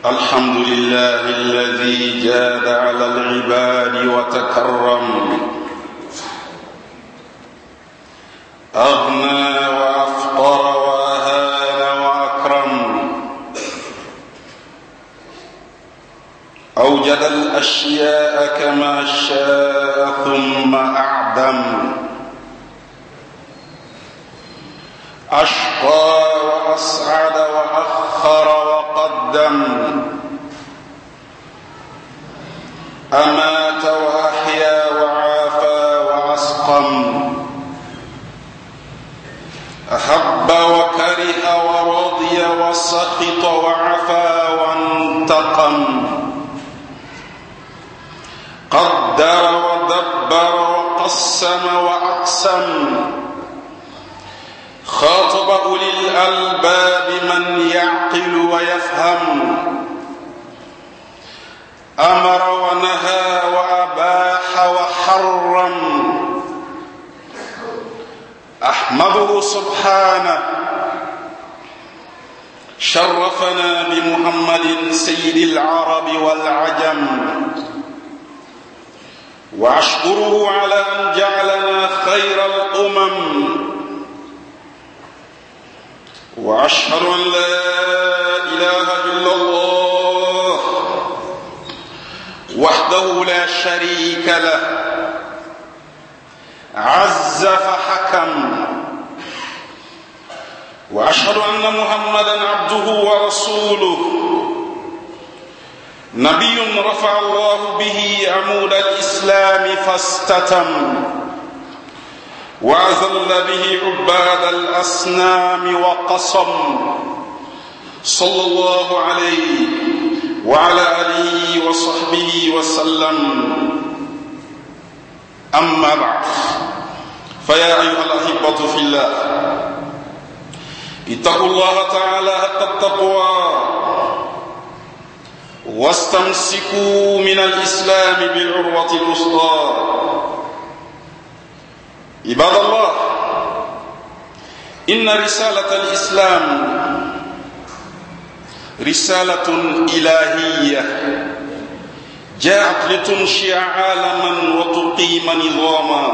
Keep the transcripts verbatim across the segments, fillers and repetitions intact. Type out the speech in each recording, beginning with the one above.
الحمد لله الذي جاد على العباد وتكرم، أغنى وأفقر وأهان وأكرم، أوجد الأشياء كما شاء ثم أعدم، أشقى وأسعد وأخر وقدم، أمات وأحيا وعافى وأسقم، أحب وكره ورضي وسخط وعفى وانتقم، قدر ودبر وقسم وأقسم، خاطب أولي الألباب من يعقل ويفهم، أمر ونهى وأباح وحرم، أحمده سبحانه شرفنا بمحمد سيد العرب والعجم، وأشكره على أن جعلنا خير الأمم، وأشهد أن لا إله إلا الله وحده لا شريك له، عز فحكم، وأشهد أن محمدا عبده ورسوله، نبي رفع الله به عمود الإسلام فاستتم، وأذل به عباد الأصنام وقصم، صلى الله عليه وعلى آله وصحبه وسلم. أما بعد، فيا أيها الأحبة في الله، اتقوا الله تعالى حق التقوى، واستمسكوا من الإسلام بالعروة الوثقى. عباد الله، إن رسالة الإسلام رسالة إلهية جاءت لتنشئ عالما وتقيم نظاما،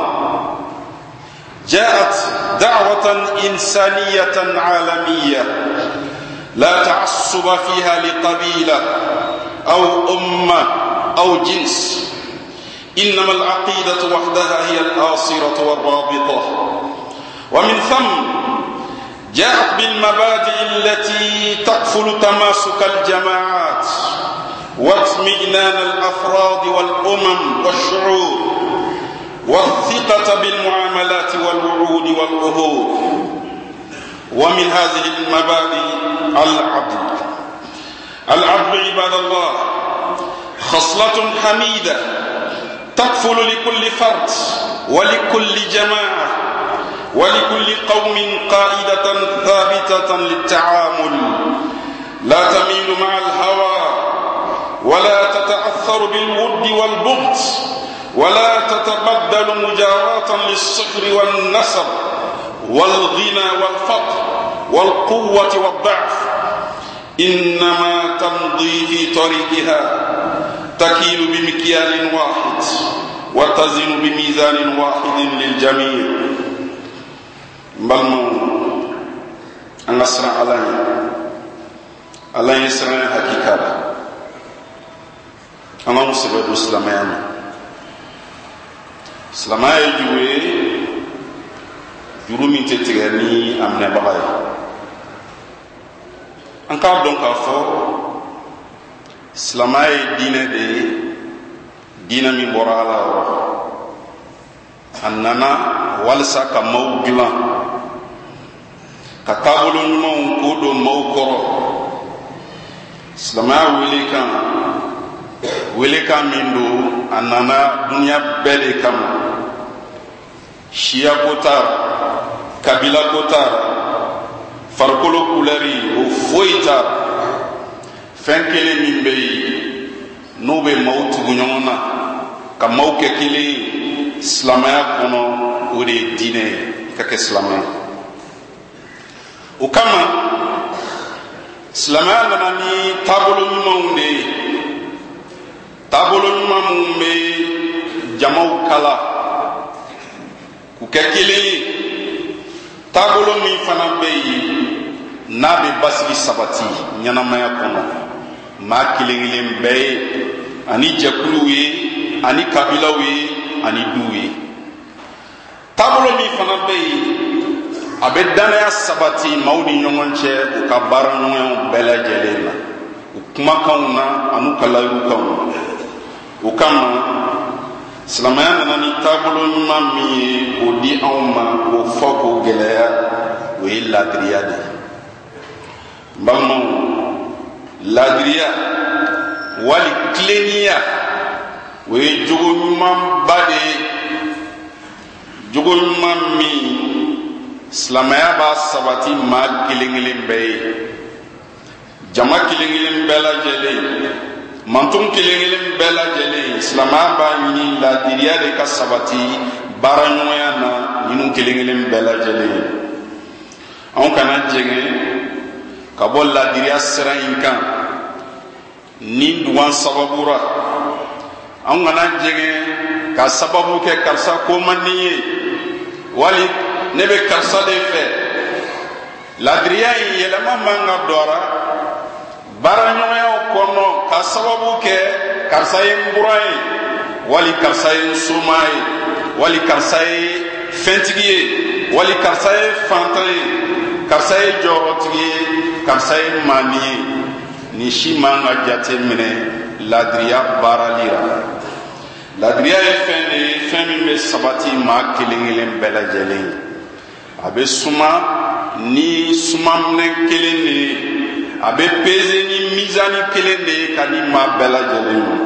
جاءت دعوة إنسانية عالمية لا تعصب فيها لقبيلة أو أمة أو جنس، إنما العقيدة وحدها هي الآصرة والرابطة، ومن ثم جاءت بالمبادئ التي تكفل تماسك الجماعات واطمئنان الأفراد والأمم والشعوب، والثقة بالمعاملات والوعود والعهود. ومن هذه المبادئ العدل. العدل عباد الله خصلة حميدة تكفل لكل فرد ولكل جماعة ولكل قوم قائدة ثابتة للتعامل، لا تميل مع الهوى، ولا تتأثر بالود والبغض، ولا تتبدل مجاراة للصغر والنسب والغنى والفقر والقوة والضعف، إنما تمضي في طريقها تكيل بمكيال واحد وتزن بميزان واحد للجميع. بل أن أسرع علي الله يسرع حقيقة أنا مسبب الإسلامية إسلامية جوي جرومي تتغني أمنا بغاية أنكار دونك أفو إسلامية دينة دي دينة من برالا أننا walsa ka maw gilan ka tabulu ɲumanw ko don maw kɔrɔ. Silamɛya wele kan wele kan min don a nana duniya bɛɛ de kama. Siya ko t'a la, kabila ko t'a la, farikolo kulɛri o foyi t'a la. Fɛn kelen min bɛ yen n'o bɛ maw tugu ɲɔgɔn na ka maw kɛ kelen ye silamɛya kɔnɔ, o de ye diinɛ ye, ka kɛ silamɛ. O kama silamɛya nana ni taabolo ɲumanw mun bɛ jamaw kala k'u kɛ kelen ye taabolo min fana bɛ yen n'a bɛ basigi sabati ɲɛnamaya kɔnɔ maa kelen kelen bɛɛ ye ani jɛkuluw ye ani kabilaw ye ani duw ye taabolo min fana bɛ yen a bɛ danaya sabati maaw ni ɲɔgɔn cɛ u ka baara ɲɔgɔnw bɛɛ lajɛlen na u kumakanw na ani u ka layirikanw na o kama silamɛya nana ni taabolo ɲuman min ye o di anw ma k'o fɔ k'o gɛlɛya o ye laadiriya de ye n balimaw laadiriya wali tilennenya o ye jogo ɲumanba de ye jogo ɲuman min silamɛya b'a sabati maa kelen kelen bɛɛ ye jama kelen kelen bɛɛ lajɛlen manton kelen kelen bɛɛ lajɛlen silamɛya b'a ɲini laadiriya de ka sabati baaraɲɔgɔnya na ninnu kelen kelen bɛɛ lajɛlen anw kana jɛngɛ ka bɔ laadiriya sira in kan ni dugan sababura anw kana jɛngɛ ka sababu kɛ karisa ko man di ye wali ne bɛ karisa de fɛ laadiriya in yɛlɛma man ka don a la baaraɲɔgɔnyaw kɔnɔ ka sababu kɛ karisa ye n bura ye wali karisa ye n soma ye wali karisa ye fɛntigi ye wali karisa ye fantan ye karisa ye jɔyɔrɔtigi ye karisa ye maani ye nin si man ka jate minɛ laadiriya baarali la laadiriya ye fɛn de ye fɛn min bɛ sabati maa kelen kelen bɛɛ lajɛlen ye a bɛ suma ni sumaminɛ kelen de ye a bɛ peze ni mizani kelen de ye ka di maa bɛɛ lajɛlen ma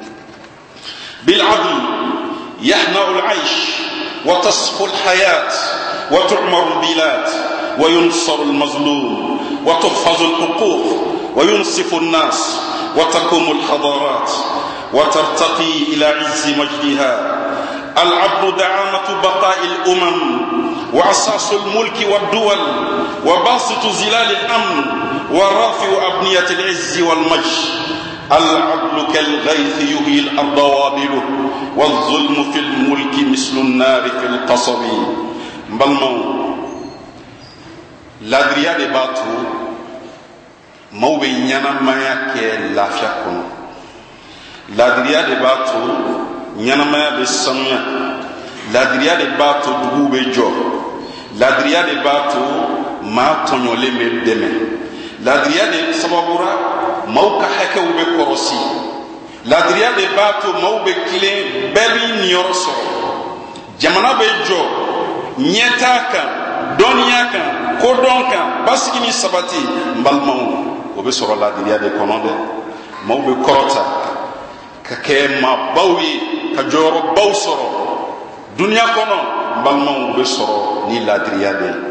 bil'adl yahna'u al-'aysh wa tasfu al-hayat wa tu'maru al-bilad wa yunsaru al-mazlum wa tuhfazu al-huquq wa yunsifu an-nas wa taqumu al-hadarat wa tartaqi ila 'izzi majdiha العدل دعامة بقاء الأمم وأساس الملك والدول وباسط زلال الأمن ورافع أبنية العز والمجد العدل كالغيث يهيي الأرض وابله والظلم في الملك مثل النار في القصب بلمو لادريا دي باتو مو بينيانا ما يكي لا فيكم لادريا دي باتو ɲanamaya bɛ sanuya laadiriya de b'a to duguw bɛ jɔ laadiriya de b'a to maa tɔɲɔlen bɛ dɛmɛ laadiriya de sababura maaw ka hakɛw bɛ kɔrɔsi laadiriya de b'a to maaw bɛ tilen bɛɛ b'i niyɔrɔ sɔrɔ jamana bɛ jɔ ɲɛtaa kan dɔnniya kan kodɔn kan basigi ni sabati n balimaw o bɛ sɔrɔ laadiriya de kɔnɔ dɛ maaw bɛ kɔrɔta ka kɛ maabaw ye ka jɔyɔrɔbaw sɔrɔ duniya kɔnɔ balimaw bɛ sɔrɔ ni laadiriya de ye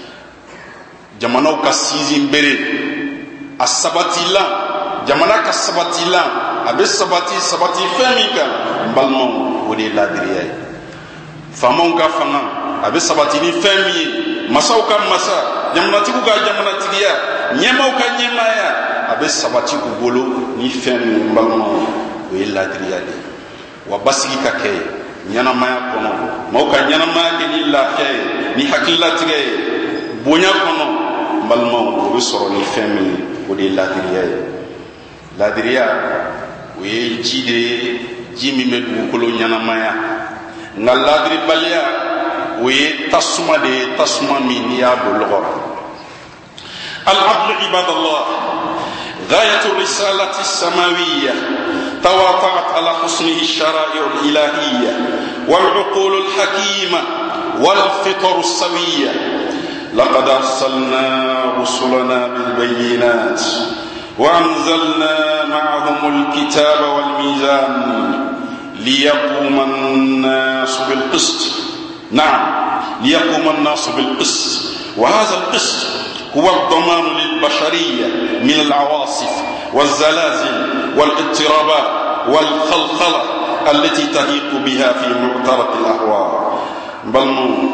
jamanaw ka sinsin bere a sabatilan jamana ka sabatilan a bɛ sabati sabati fɛn min kan balimaw o de ye laadiriya ye faamaw ka fanga a bɛ sabati ni fɛn min ye masaw ka masa jamanatigiw ka jamanatigiya ɲɛmaw ka ɲɛmaaya a bɛ sabati u bolo ni fɛn min ye balimaw o ye laadiriya de ye wa basigi ka kɛ ɲɛnamaya kɔnɔ maaw ka ɲɛnamaya kɛ ni lafiya ye ni hakililatigɛ ye bonya kɔnɔ n balimaw o bɛ sɔrɔ ni fɛn min ye o de ye laadiriya ye laadiriya o ye ji de ye ji min bɛ dugukolo ɲɛnamaya nka laadiribaliya o ye tasuma de ye tasuma min n'i y'a don lɔgɔ la al-'adlu ibadallah غاية الرسالة السماوية تواطأت على حسنه الشرائع الإلهية والعقول الحكيمة والفطر السوية لقد أرسلنا رسلنا بالبينات وأنزلنا معهم الكتاب والميزان ليقوم الناس بالقسط نعم ليقوم الناس بالقسط وهذا القسط هو الضمان للبشرية من العواصف والزلازل والاضطرابات والخلخلة التي تهيق بها في معترك الأهواء بل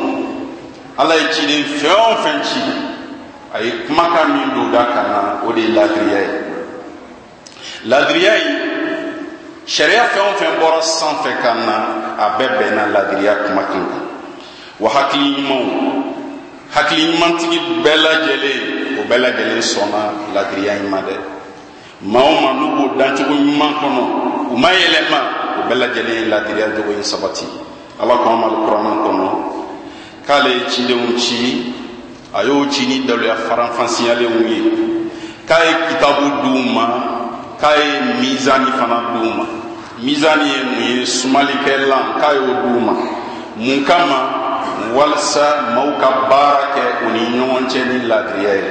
على يجيني فيون فنشي أي كمكا من دودا كان ودي لادرياي لادرياي sharia fɛn o fɛn bɔra sanfɛ ka na a bɛɛ bɛnna ladiriya kuma kan wa hakili ɲumanw hakili ɲumantigi bɛɛ lajɛlen o bɛɛ lajɛlen sɔnna ladiriya in ma dɛ maa o maa n'u b'o dancogo ɲuman kɔnɔ u ma yɛlɛma o bɛɛ lajɛlen ye ladiriya jogo in sabati ala ko an ma alikuranɛ kɔnɔ k'ale ye cidenw ci a y'o ci ni daluya faranfasiyalenw ye k'a ye kitabu d'u ma k'a ye mizani fana d'u ma mizani ye mun ye sumalikɛlan k'a y'o d'u ma mun kama walasa maaw ka baara kɛ u ni ɲɔgɔn cɛ ni ladiriya ye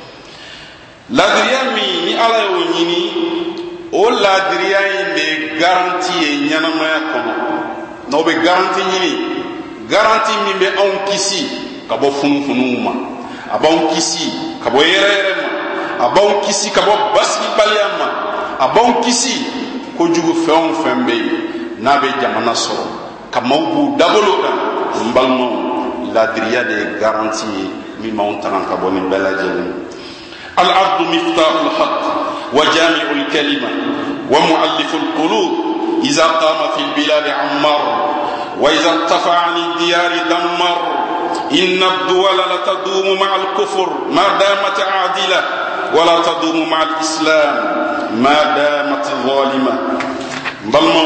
ladiriya min ni ala y'o ɲini o ladiriya in de garanti ye ɲɛnamaya kɔnɔ n'aw bɛ garanti ɲini garanti min bɛ anw kisi ka bɔ funufunuw ma a b'anw kisi ka bɔ yɛrɛyɛrɛ ma a b'anw kisi ka bɔ basigibaliya ma a b'anw kisi kojugu fɛn o fɛn bɛ yen n'a bɛ jamana sɔrɔ ka maaw b'u dabolo kan n balimaw ladiriya de ye garanti ye min b'anw tagan ka bɔ nin bɛɛ lajɛlen al-abdu miftahu al-haq wa jami'u al-kalima wa mu'allifu al-qulub idha qama fi al-bilad ammar wa idha irtafa'a 'an ad-diyar dammar inna ad-duwal la tadumu ma'a al-kufr ma damat 'adila wa la tadumu ma'a al-islam ma damat zalima balimaw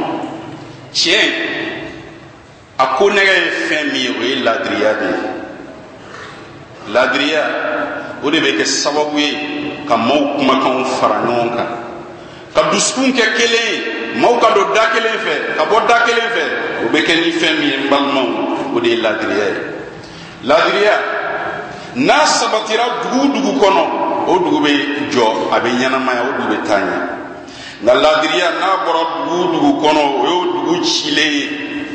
tiɲɛ a ko nɛgɛ ye fɛn min ye o ye ladiriya de ye ladiriya o de bɛ kɛ sababu ye ka maaw kumakanw fara ɲɔgɔn kan ka dusukun kɛ kelen ye maaw ka don da kelen fɛ ka bɔ da kelen fɛ o bɛ kɛ ni fɛn min ye n balimaw o de ye ladiriya ye ladiriya n'a sabatira dugu dugu kɔnɔ o dugu bɛ jɔ a bɛ ɲɛnamaya o dugu bɛ taa ɲɛ nka ladiriya n'a bɔra dugu dugu kɔnɔ o y'o dugu cilen ye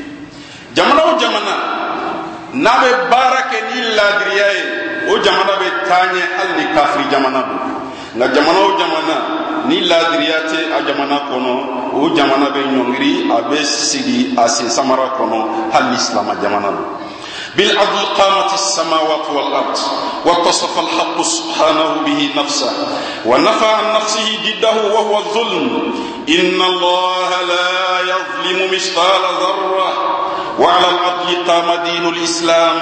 jamana o jamana n'a bɛ baara kɛ ni ladiriya ye o jamana bɛ taa ɲɛ hali ni kafiri jamana don nka jamana o jamana ni ladiriya tɛ a jamana kɔnɔ o jamana bɛ ɲɔngiri a bɛ sigi a sen samara kɔnɔ hali ni silama jamana don بالعدل قامت السماوات والأرض واتصف الحق سبحانه به نفسه ونفى عن نفسه ضده وهو الظلم إن الله لا يظلم مثقال ذرة وعلى العدل قام دين الإسلام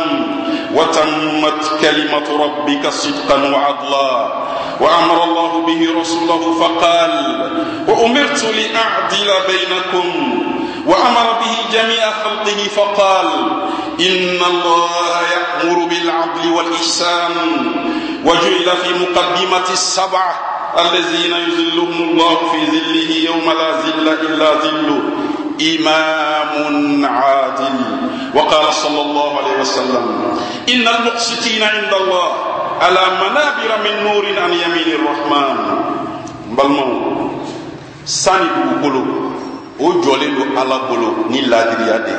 وتمت كلمة ربك صدقا وعدلا وأمر الله به رسوله فقال وأمرت لأعدل بينكم وأمر به جميع خلقه فقال إن الله يأمر بالعدل والإحسان وجعل في مقدمة السبعة الذين يذلهم الله في ظله يوم لا ظل إلا ظله إمام عادل وقال صلى الله عليه وسلم إن المقسطين عند الله على منابر من نور عن يمين الرحمن بالمو ساني بولو o jɔlen don ala bolo ni ladiriya de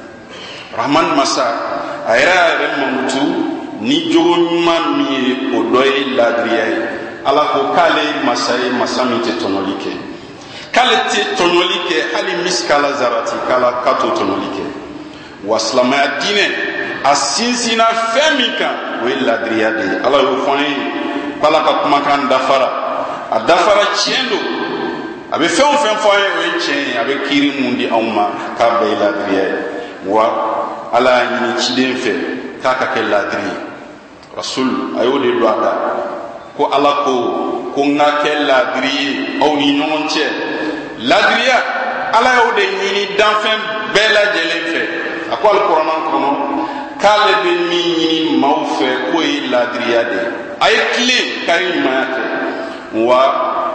rahman masa a yɛrɛ a yɛrɛ mamutu ni jogo ɲuman min ye o dɔ ye ladiriya ye ala ko k'ale masa ye masa min tɛ tɔɲɔli kɛ k'ale tɛ tɔɲɔli kɛ hali miskala zarati k'ala k'a to tɔɲɔli kɛ wa silamɛya diinɛ a sinsinna fɛn min kan o ye ladiriya de ye ala y'o fɔ an ye k'ala ka kumakan dafara a dafara tiɲɛ don a bɛ fɛn o fɛn fɔ an ye o ye tiɲɛ ye a bɛ kiiri mun di anw ma k'a bɛɛ ye ladiriya ye wa ala y'a ɲini ciden fɛ k'a ka kɛ ladiri ye rasul a y'o de don a da ko ala ko ko n ka kɛ ladiri ye aw ni ɲɔgɔn cɛ ladiriya ala y'o de ɲini danfɛn bɛɛ lajɛlen fɛ a ko alikuranɛ kɔnɔ k'ale bɛ min ɲini maaw fɛ k'o ye ladiriya de ye a ye tilen k'a ye ɲumanya kɛ wa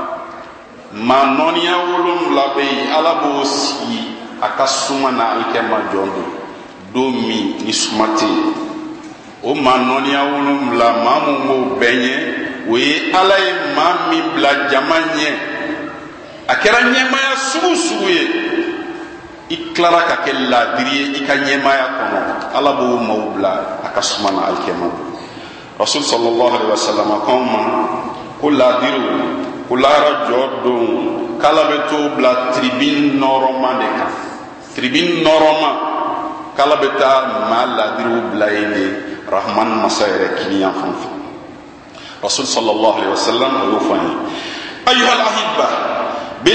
maa nɔniya wolonwula bɛ yen ala b'o sigi a ka suma na alikɛma jɔn don don min ni suma tɛ yen o maa nɔniya wolonwula maa mun b'o bɛɛ ɲɛ o ye ala ye maa min bila jama ɲɛ a kɛra ɲɛmaya sugu sugu ye i tilara ka kɛ ladiri ye i ka ɲɛmaya kɔnɔ ala b'o maaw bila a ka suma na alikɛma don rasul sallallahu alaihi wa sallam a k'anw ma ko ladiriw ko lahara jɔ don k'ala bɛ t'o bila tribune nɔrɔma de kan tribune nɔrɔma k'ala bɛ taa maa ladiriw bila yen de rahman masa yɛrɛ kiniyan fan fɛ rasul sallallahu alaihi wa sallam o y'o fɔ an ye ayuha al-ahibba bil adli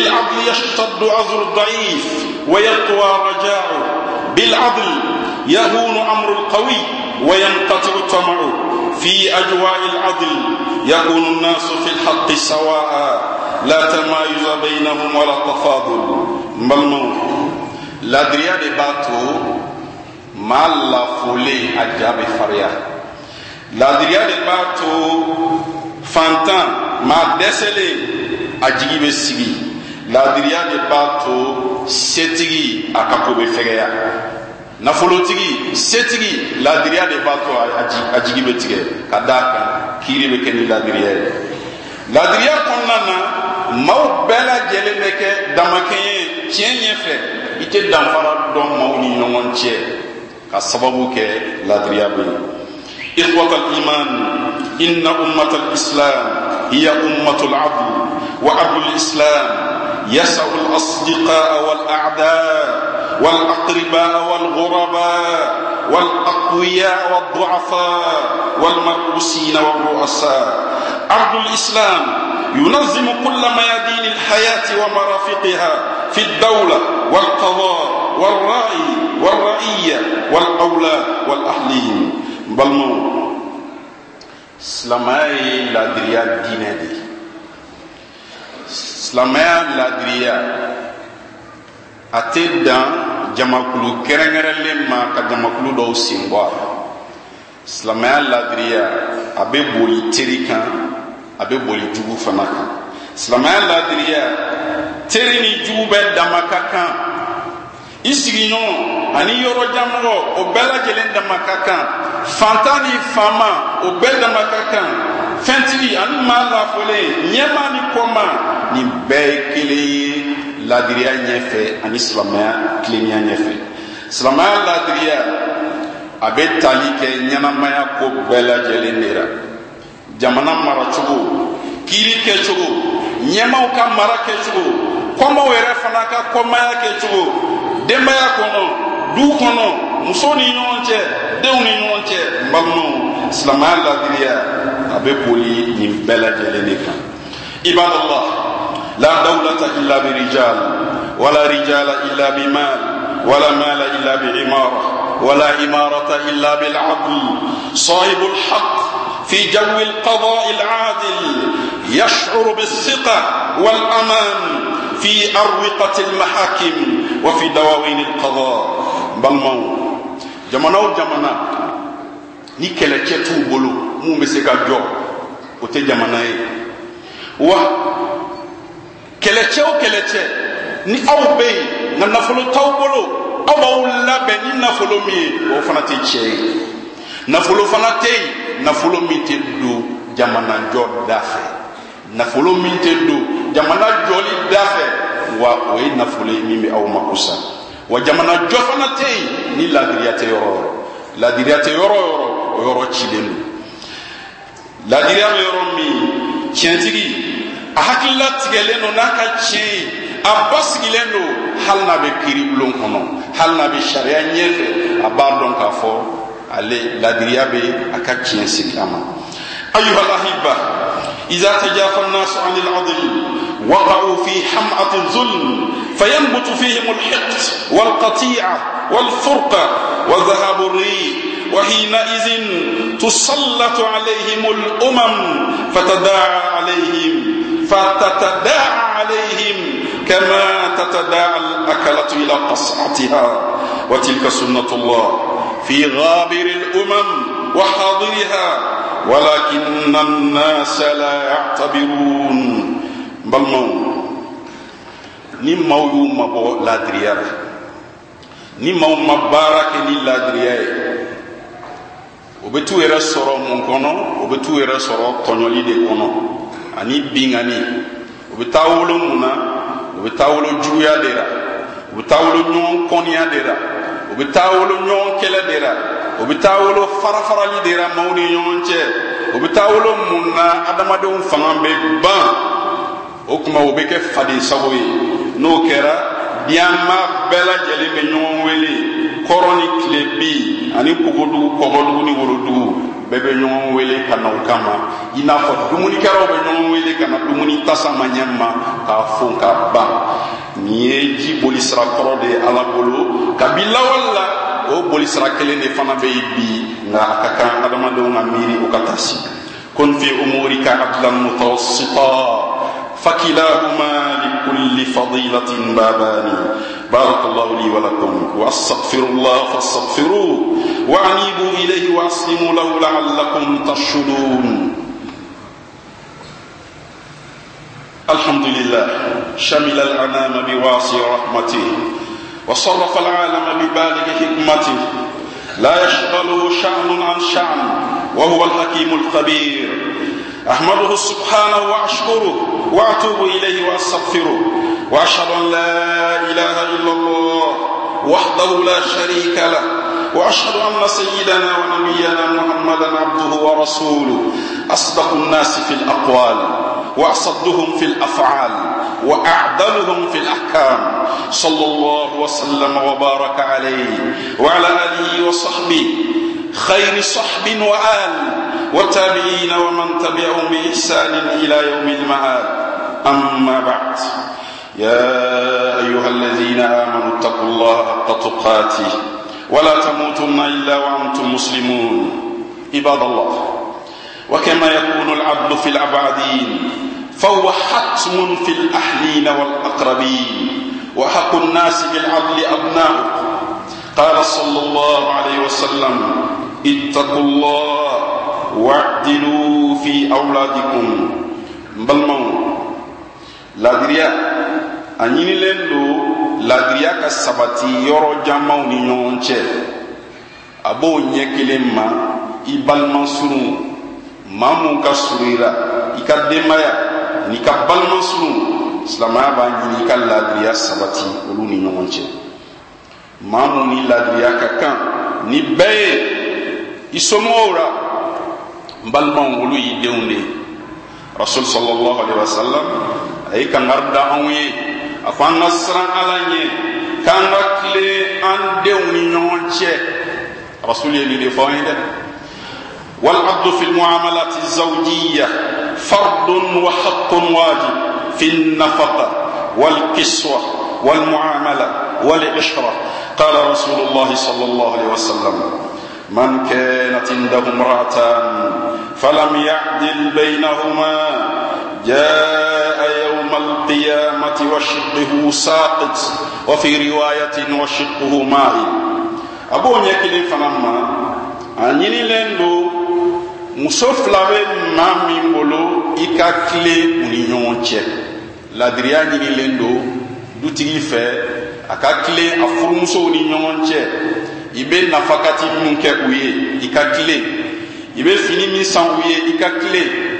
يشتد عذر الضعيف ويقوى رجاؤه بالعدل يهون أمر القوي وينقطع طمعه في أجواء العدل يكون الناس في الحق سواء لا تمايز بينهم ولا تفاضل بل l'adria de bateau mal la foulée à Djabé Faria l'adria de bateau fantan ma décelé à Djibé Sigi l'adria de bateau setigi à Kakobe Feria nafolotigi setigi l'adria de bateau à Djibé Tigé Kadaka Kiribe Keni l'adria l'adria konana mau bela jelemeke damakeye tienye fait ite danfara don mawni ñongon ci ka sababu ke ladriya bi ikhwat al iman inna ummat al islam hiya ummat al adl wa adl al islam yas'u al asdiqa wal a'da wal aqriba wal ghuraba wal aqwiya wal du'afa wal mar'usin wal ru'asa adl al islam ينظم كل ميادين الحياة ومرافقها في الدولة والقضاء والرأي والرئية والأولاد والأهلين بالمو سلامي لادريا دينادي سلامي لادريا أتدا جماكلو كرنغرلما كجماكلو دو سيمبوا سلامي لادريا أبي بولي تريكا abe boli jugu fana kan silamaya ladiriya teri ni jugu bɛ damaka kan i sigiɲɔgɔn ani yɔrɔ jamɔgɔ o bɛɛ lajɛlen damaka kan fantan ni fama o bɛɛ damaka kan fɛntigi ani maa lafolen ɲɛma ni kɔma nin bɛɛ ye kelen ye ladiriya ɲɛfɛ ani silamaya tilennenya ɲɛfɛ silamaya ladiriya a bɛ tali kɛ ɲɛnamaya ko bɛɛ lajɛlen de la jamana maracogo kiri kɛcogo ɲɛmaw ka mara kɛcogo kɔmaw yɛrɛ fana ka kɔmaya kɛcogo denbaya kɔnɔ du kɔnɔ musow ni ɲɔgɔn cɛ denw ni ɲɔgɔn cɛ balimaw silamaya ladiriya a bɛ boli nin bɛɛ lajɛlen de kan ibadallah la dawlata illa bi rijal wala rijala illa bi mal wala mala illa bi imara wala imarata illa bil adl sahibul haqq في جو القضاء العادل يشعر بالثقة والأمان في أروقة المحاكم وفي دواوين القضاء بالمو جمانو جمانا ni kɛlɛcɛ t'u bolo mun bɛ se ka jɔ o tɛ jamana ye wa kɛlɛcɛ o kɛlɛcɛ ni aw bɛ yen nka nafolo t'aw bolo aw b'aw labɛn ni nafolo min ye o fana tɛ tiɲɛ ye nafolo fana tɛ yen nafolo min tɛ don jamana jɔ da fɛ nafolo min tɛ don jamana jɔli da fɛ wa o ye nafolo ye min bɛ aw mako sa wa jamana jɔ fana tɛ yen ni ladiriya tɛ yɔrɔ yɔrɔ ladiriya tɛ yɔrɔ yɔrɔ o yɔrɔ cilen don ladiriya bɛ yɔrɔ min tiɲɛtigi a hakilila tigɛlen don n'a ka tiɲɛ ye a basigilen don hali n'a bɛ kiiribulon kɔnɔ hali n'a bɛ sariya ɲɛfɛ a b'a dɔn k'a fɔ ale ladiriya bɛ a ka tiɲɛ sigi a ma أيها الأحبة إذا تجافى الناس عن العدل وقعوا في حمأة الظلم فينبت فيهم الحقد والقطيعة والفرقة وذهاب الريح وحينئذ تسلط عليهم الأمم فتداعى عليهم فتتداعى عليهم كما تتداعى الأكلة إلى قصعتها وتلك سنة الله في غابر الأمم وحاضرها ولكن الناس لا يعتبرون بل مو نمو يوم مبو لا دريار نمو مبارك لا دريار وبتو يرى سورو من كونو وبتو يرى سورو كونولي دي كونو اني بيغاني وبتاولو منا وبتاولو جويا ديرا وبتاولو نون كونيا ديرا وبتاولو نون كلا ديرا o bɛ taa wolo farafarali de la maaw ni ɲɔgɔn cɛ o bɛ taa wolo mun na adamadenw fanga bɛ ban o tuma o bɛ kɛ faden sago ye n'o kɛra diɲɛmaa bɛɛ lajɛlen bɛ ɲɔgɔn wele kɔrɔ ni tile bi ani kogodugu kɔgɔdugu ni worodugu bɛɛ bɛ ɲɔgɔn wele ka na o kama i n'a fɔ dumunikɛlaw bɛ ɲɔgɔn wele ka na dumuni tasa ma ɲɛ ma k'a fo k'a ban bolisra kɔrɔ de ala bolo kabila walla o bolisra kelen de fana bɛ bi nka a ka kan adamadenw ka miiri o ka taa si kun fi umurika adlan mutawassita فكلاهما لكل فضيلة بابان بارك الله لي ولكم واستغفر الله فاستغفروه وانيبوا اليه واسلموا له لعلكم ترشدون. الحمد لله شمل الانام بواسع رحمته وصرف العالم ببالغ حكمته لا يشغله شأن عن شأن وهو الحكيم الخبير. أحمده سبحانه وأشكره وأتوب إليه وأستغفره وأشهد أن لا إله إلا الله وحده لا شريك له وأشهد أن سيدنا ونبينا محمدا عبده ورسوله أصدق الناس في الأقوال وأصدهم في الأفعال وأعدلهم في الأحكام صلى الله وسلم وبارك عليه وعلى آله وصحبه خير صحب وآل والتابعين ومن تبعهم بإحسان إلى يوم المعاد. أما بعد يا أيها الذين آمنوا اتقوا الله حق تقاته ولا تموتن إلا وأنتم مسلمون. عباد الله وكما يكون العدل في الأبعدين فهو حتم في الأهلين والأقربين وحق الناس بالعدل أبناؤه. قال صلى الله عليه وسلم اتقوا الله واعدلوا في أولادكم. بلمو لادريا أنيني لندو لادريا كسبتي يورو جامعو نيونچه أبو نيكلما إبالما سنو مامو كسريرا إكا دمايا نيكا بالما سنو سلما بانجي نيكا لادريا سبتي ولو نيونچه مامو ني لادريا كاكان ني بي إسمورا balman wulu yi dewnde rasul sallallahu alaihi wasallam ay kan garda anwe afan nasran alanye kan rakle an dewni nyonche rasul yi de fayda wal abdu fi al muamalat al zawjiyya fard wa haqq wajib fi al nafaqa wal kiswa wal muamala wal ishra qala rasulullah sallallahu alaihi wasallam من كانت عنده امرأتان فلم يعدل بينهما جاء يوم القيامة وشقه ساقط وفي رواية وشقه مائل. أبو نيكلي فنما أنيني لندو مسوف لابي مامي مبولو إكا كلي ونيونچه لادريا نيني لندو دوتيغي فے أكا كلي أفرمسو ونيونچه ibe nafakati munke uye ikakile ibe fini mi san uye ikakile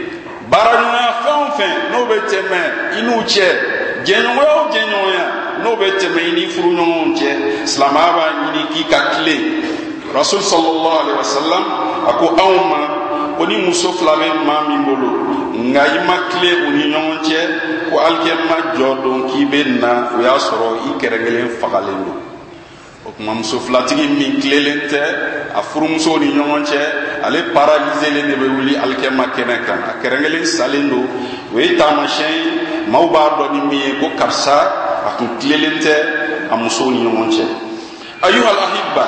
barana fanfen no beteme inu che genwe o genyoya no beteme ini furu nyonche islamaba ini kikakile rasul sallallahu alaihi wasallam ako awma oni musofla be mami mbolo ngai makle oni nyonche ko alkema jodon kibenna o ya soro ikerengelen fagalendo o kuma muso flatigi min kilelen tɛ a furumuso ni ɲɔgɔn cɛ ale paralyselen de bɛ wuli alikɛma kɛnɛ kan a kɛrɛnkɛlen salen don o ye taamasiyɛn maaw b'a dɔn ni min ye ko karisa a kun tilelen tɛ a musow ni ɲɔgɔn cɛ. ayuha alahibba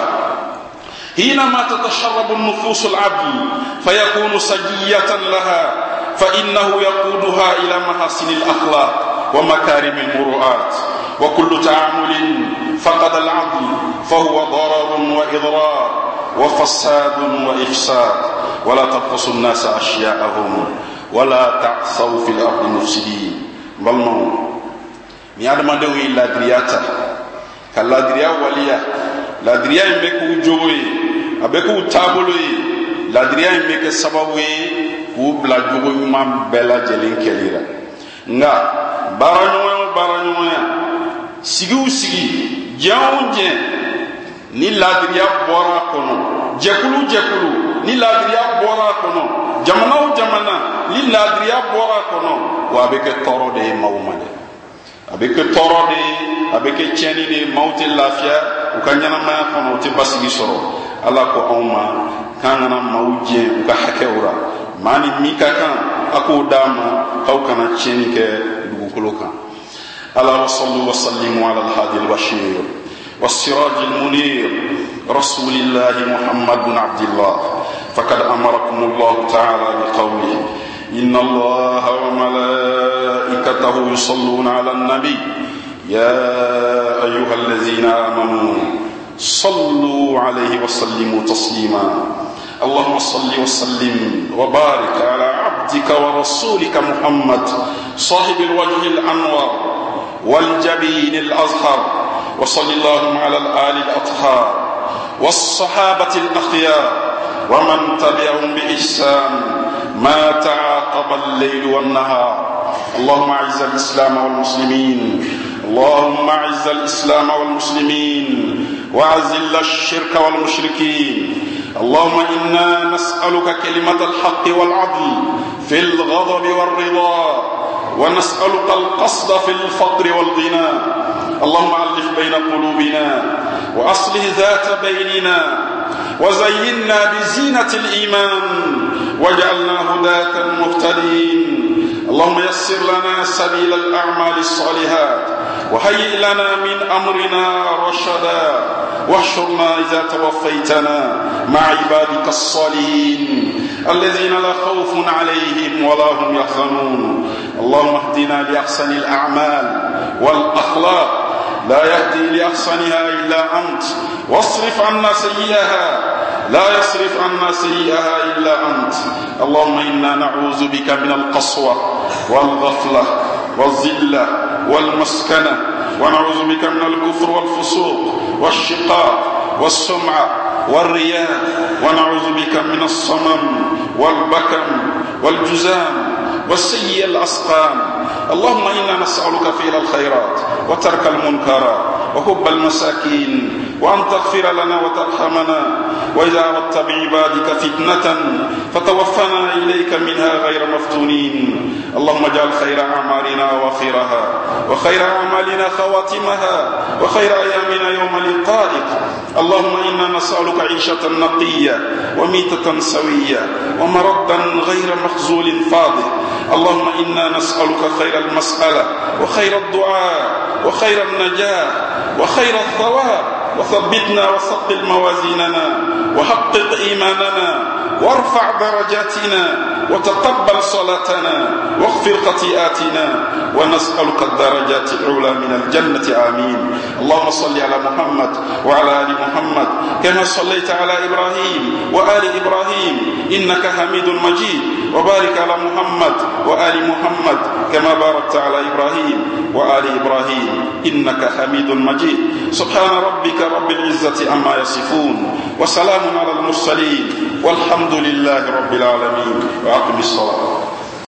حينما تتشرب النفوس العدل فيكون سجية لها فإنه يقودها إلى محاسن الأخلاق ومكارم المروءات وكل تعامل فقد العدل فهو ضرر وإضرار وفساد وإفساد ولا تبخسوا الناس أشياءهم ولا تعثوا في الأرض مفسدين. بل ما ميادما دوي لا درياتا كلا دريا وليا لا دريا يمكو جوي أبكو تابلوي لا دريا يمكو سببوي وبلا جوي ما بلا جلين كليرا nga baranyoya baranyoya sigi sigi jaunje ni ladriya bora kono jekulu jekulu ni ladriya bora kono jamana jamana ni ladriya bora kono wa beke toro de mawmade abeke toro de abeke cheni de mauti lafia ukanyana ma kono te basigi soro ala ko awma kanana mawje uka hakewra mani mika kan ako dama kaw kana cheni ke dugukolo kan. ألا وصلوا وسلموا على الهادي البشير والسراج المنير رسول الله محمد بن عبد الله، فقد أمركم الله تعالى بقوله: إن الله وملائكته يصلون على النبي يا أيها الذين آمنوا صلوا عليه وسلموا تسليما. اللهم صل وسلم وبارك على عبدك ورسولك محمد صاحب الوجه الأنور والجبين الأزهر، وصل اللهم على الآل الأطهار والصحابة الأخيار ومن تبعهم بإحسان ما تعاقب الليل والنهار. اللهم أعز الإسلام والمسلمين، اللهم أعز الإسلام والمسلمين وأذل الشرك والمشركين. اللهم إنا نسألك كلمة الحق والعدل في الغضب والرضا، ونسألك القصد في الفقر والغنى. اللهم ألف بين قلوبنا وأصلح ذات بيننا، وزينا بزينة الإيمان، واجعلنا هداة مهتدين. اللهم يسر لنا سبيل الأعمال الصالحات، وهيئ لنا من أمرنا رشدا، واحشرنا إذا توفيتنا مع عبادك الصالحين الذين لا خوف عليهم ولا هم يحزنون. اللهم اهدنا لأحسن الأعمال والأخلاق، لا يهدي لأحسنها إلا أنت، واصرف عنا سيئها، لا يصرف عنا سيئها إلا أنت. اللهم إنا نعوذ بك من القسوة والغفلة والذلة والمسكنة، ونعوذ بك من الكفر والفسوق والشقاق والسمعة والرياء، ونعوذ بك من الصمم والبكم والجزام والسيء الأسقام. اللهم إنا نسألك فعل الخيرات وترك المنكرات وحب المساكين، وأن تغفر لنا وترحمنا، وإذا أردت بعبادك فتنة فتوفنا إليك منها غير مفتونين. اللهم اجعل خير أعمالنا وخيرها، وخير أعمالنا خواتمها، وخير أيامنا يوم لقائك. اللهم إنا نسألك عيشة نقية وميتة سوية ومردا غير مخزول فاضح. اللهم إنا نسألك خير المسألة وخير الدعاء وخير النجاة وخير الثواب، وثبتنا وثقل موازيننا وحقق إيماننا وارفع درجاتنا وتقبل صلاتنا واغفر خطيئاتنا، ونسألك الدرجات العلى من الجنة. آمين. اللهم صل على محمد وعلى آل محمد كما صليت على إبراهيم وآل إبراهيم إنك حميد مجيد، وبارك على محمد وآل محمد كما باركت على إبراهيم وآل إبراهيم إنك حميد مجيد. سبحان ربك رب العزة عما يصفون، وسلام على المرسلين، والحمد لله رب العالمين. وأقم الصلاة.